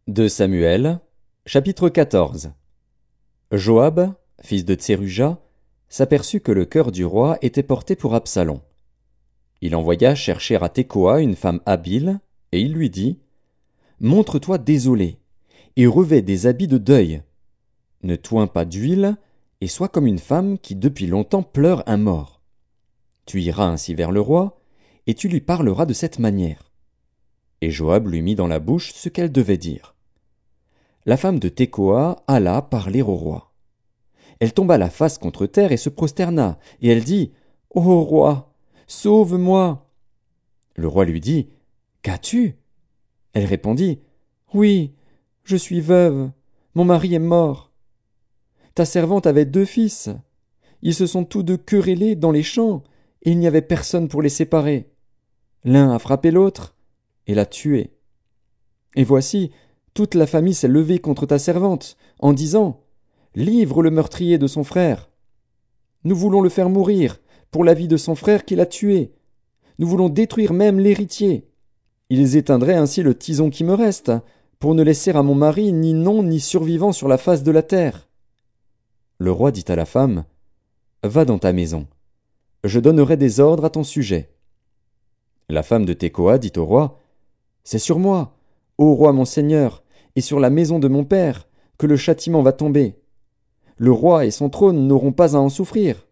2 Samuel, chapitre 14. Joab, fils de Tseruja, s'aperçut que le cœur du roi était porté pour Absalom. Il envoya chercher à Tekoa une femme habile, et il lui dit: Montre-toi désolé, et revêt des habits de deuil. Ne toins pas d'huile, et sois comme une femme qui depuis longtemps pleure un mort. Tu iras ainsi vers le roi, et tu lui parleras de cette manière. Et Joab lui mit dans la bouche ce qu'elle devait dire. La femme de Tekoa alla parler au roi. Elle tomba la face contre terre et se prosterna, et elle dit: Ô roi, sauve-moi. Le roi lui dit: Qu'as-tu? Elle répondit: Oui, je suis veuve, mon mari est mort. Ta servante avait 2 fils. Ils se sont tous deux querellés dans les champs, et il n'y avait personne pour les séparer. L'un a frappé l'autre, et l'a tué. Et voici, toute la famille s'est levée contre ta servante, en disant: Livre le meurtrier de son frère. Nous voulons le faire mourir, pour la vie de son frère qui l'a tué. Nous voulons détruire même l'héritier. Ils éteindraient ainsi le tison qui me reste, pour ne laisser à mon mari ni nom ni survivant sur la face de la terre. Le roi dit à la femme: Va dans ta maison. Je donnerai des ordres à ton sujet. La femme de Tekoa dit au roi: C'est sur moi, ô roi mon seigneur, et sur la maison de mon père, que le châtiment va tomber. Le roi et son trône n'auront pas à en souffrir.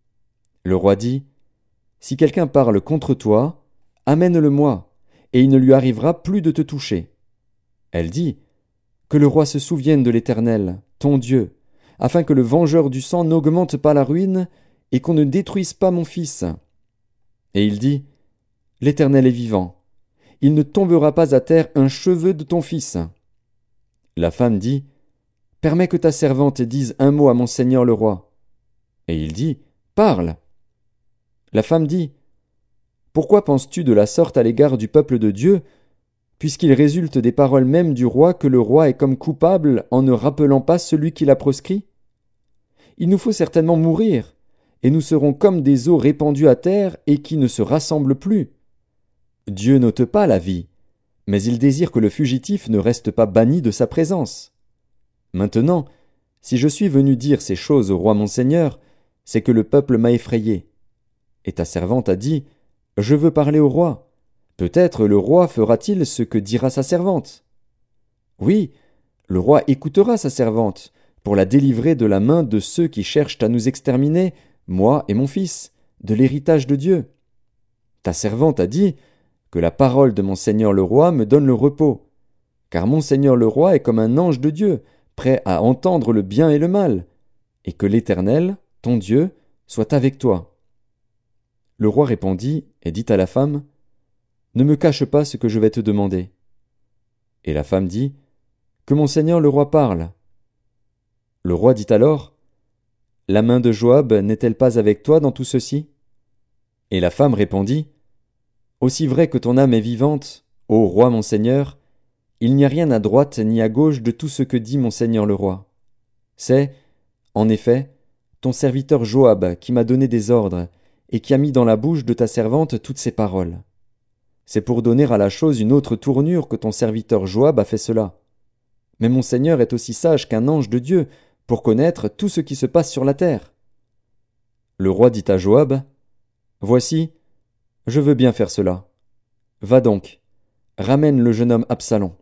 Le roi dit: Si quelqu'un parle contre toi, amène-le-moi, et il ne lui arrivera plus de te toucher. Elle dit: Que le roi se souvienne de l'Éternel, ton Dieu, afin que le vengeur du sang n'augmente pas la ruine, et qu'on ne détruise pas mon fils. Et il dit: L'Éternel est vivant. Il ne tombera pas à terre un cheveu de ton fils. La femme dit: Permets que ta servante dise un mot à mon seigneur le roi. Et il dit: Parle. La femme dit: Pourquoi penses-tu de la sorte à l'égard du peuple de Dieu, puisqu'il résulte des paroles mêmes du roi que le roi est comme coupable en ne rappelant pas celui qui l'a proscrit? Il nous faut certainement mourir, et nous serons comme des eaux répandues à terre et qui ne se rassemblent plus. Dieu n'ôte pas la vie, mais il désire que le fugitif ne reste pas banni de sa présence. Maintenant, si je suis venu dire ces choses au roi mon seigneur, c'est que le peuple m'a effrayé. Et ta servante a dit: Je veux parler au roi. Peut-être le roi fera-t-il ce que dira sa servante. Oui, le roi écoutera sa servante, pour la délivrer de la main de ceux qui cherchent à nous exterminer, moi et mon fils, de l'héritage de Dieu. Ta servante a dit: Que la parole de mon seigneur le roi me donne le repos, car mon seigneur le roi est comme un ange de Dieu, prêt à entendre le bien et le mal, et que l'Éternel, ton Dieu, soit avec toi. Le roi répondit et dit à la femme: Ne me cache pas ce que je vais te demander. Et la femme dit: Que mon seigneur le roi parle. Le roi dit alors: La main de Joab n'est-elle pas avec toi dans tout ceci? Et la femme répondit: Aussi vrai que ton âme est vivante, ô roi mon seigneur, il n'y a rien à droite ni à gauche de tout ce que dit mon seigneur le roi. C'est, en effet, ton serviteur Joab qui m'a donné des ordres, et qui a mis dans la bouche de ta servante toutes ces paroles. C'est pour donner à la chose une autre tournure que ton serviteur Joab a fait cela. Mais mon seigneur est aussi sage qu'un ange de Dieu, pour connaître tout ce qui se passe sur la terre. Le roi dit à Joab: Voici, je veux bien faire cela. Va donc, ramène le jeune homme Absalom.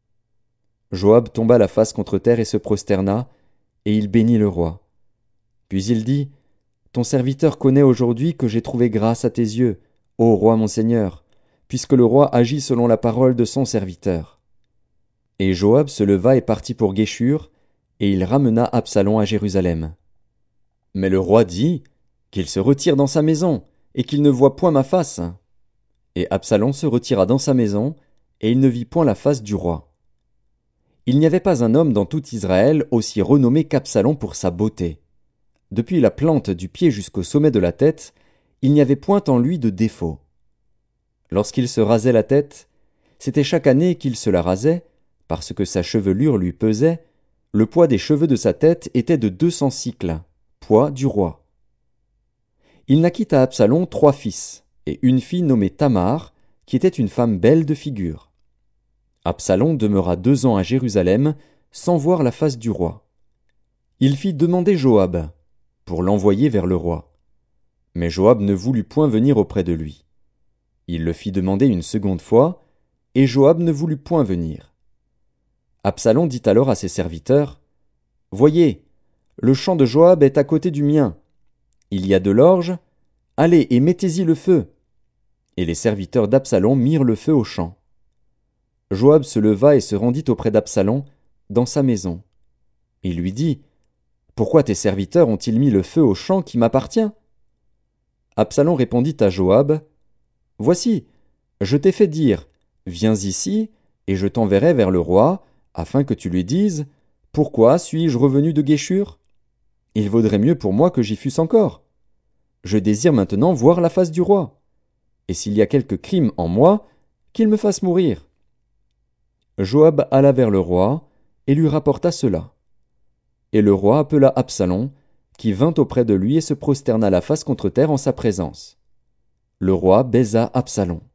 Joab tomba la face contre terre et se prosterna, et il bénit le roi. Puis il dit: Ton serviteur connaît aujourd'hui que j'ai trouvé grâce à tes yeux, ô roi mon seigneur, puisque le roi agit selon la parole de son serviteur. Et Joab se leva et partit pour Guéshur, et il ramena Absalom à Jérusalem. Mais le roi dit: Qu'il se retire dans sa maison, et qu'il ne voie point ma face. Et Absalom se retira dans sa maison, et il ne vit point la face du roi. Il n'y avait pas un homme dans tout Israël aussi renommé qu'Absalom pour sa beauté. Depuis la plante du pied jusqu'au sommet de la tête, il n'y avait point en lui de défaut. Lorsqu'il se rasait la tête, c'était chaque année qu'il se la rasait, parce que sa chevelure lui pesait, le poids des cheveux de sa tête était de 200 sicles, poids du roi. Il naquit à Absalom 3 fils, et une fille nommée Tamar, qui était une femme belle de figure. Absalom demeura 2 ans à Jérusalem, sans voir la face du roi. Il fit demander Joab, pour l'envoyer vers le roi. Mais Joab ne voulut point venir auprès de lui. Il le fit demander une seconde fois, et Joab ne voulut point venir. Absalom dit alors à ses serviteurs, « Voyez, le champ de Joab est à côté du mien. Il y a de l'orge, allez et mettez-y le feu. » Et les serviteurs d'Absalom mirent le feu au champ. Joab se leva et se rendit auprès d'Absalom, dans sa maison. Il lui dit, « Pourquoi tes serviteurs ont-ils mis le feu au champ qui m'appartient » Absalom répondit à Joab, « Voici, je t'ai fait dire, viens ici, et je t'enverrai vers le roi, afin que tu lui dises, pourquoi suis-je revenu de Guéshur ? Il vaudrait mieux pour moi que j'y fusse encore. Je désire maintenant voir la face du roi. Et s'il y a quelque crime en moi, qu'il me fasse mourir. » Joab alla vers le roi, et lui rapporta cela. Et le roi appela Absalom, qui vint auprès de lui et se prosterna la face contre terre en sa présence. Le roi baisa Absalom.